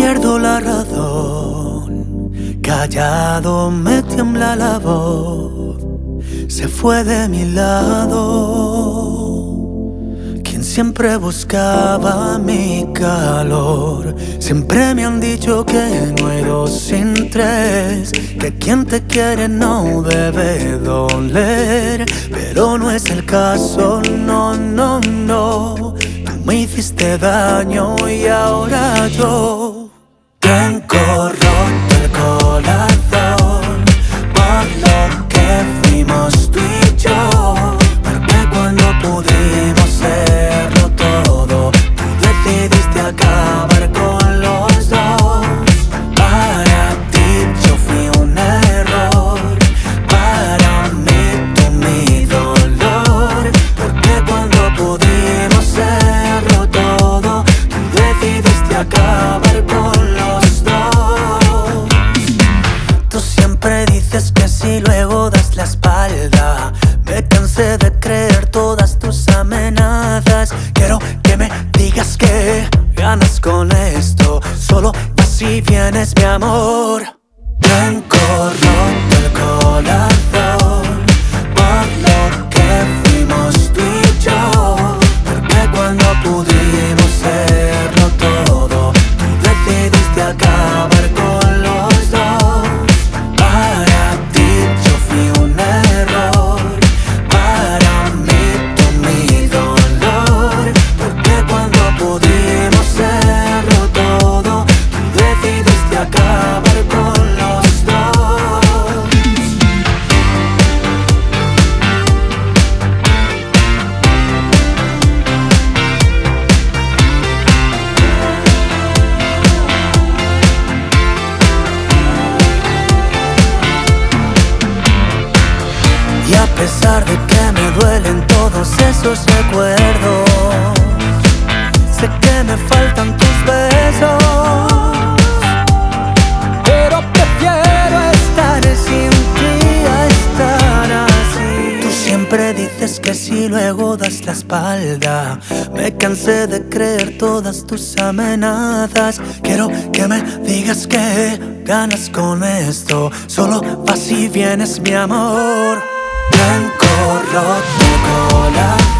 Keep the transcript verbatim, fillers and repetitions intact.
pierdo la razón, callado me tiembla la voz. Se fue de mi lado quien siempre buscaba mi calor. Siempre me han dicho que no hay dos sin tres, que quien te quiere no debe doler. Pero no es el caso, no, no, no. Tú me hiciste daño y ahora yo tengo roto el corazón por lo que fuimos tú y yo. Porque cuando pudimos serlo todo, tú decidiste acabar con los dos. Para ti yo fui un error, para mí tú mi dolor. Porque cuando pudimos serlo todo, tú decidiste acabar con los dos. Tú siempre dices que si luego das la espalda. Me cansé de creer todas tus amenazas. Quiero que me digas que ganas con esto. Solo así vienes, mi amor. Tengo roto el corazón por lo que fuimos tú y yo. Porque cuando pudimos serlo todo, tú decidiste acabar con los dos. Para ti yo fui un error, para mí tú mi dolor. Porque cuando pudimos serlo todo, tú decidiste acabar con los dos. Y a pesar de que me duelen todos esos recuerdos, sé que me faltan tus besos, pero prefiero estar sin ti a estar así. Tú siempre dices que si luego das la espalda. Me cansé de creer todas tus amenazas. Quiero que me digas que ganas con esto. Solo vas y vienes, mi amor. Tengo roto el corazón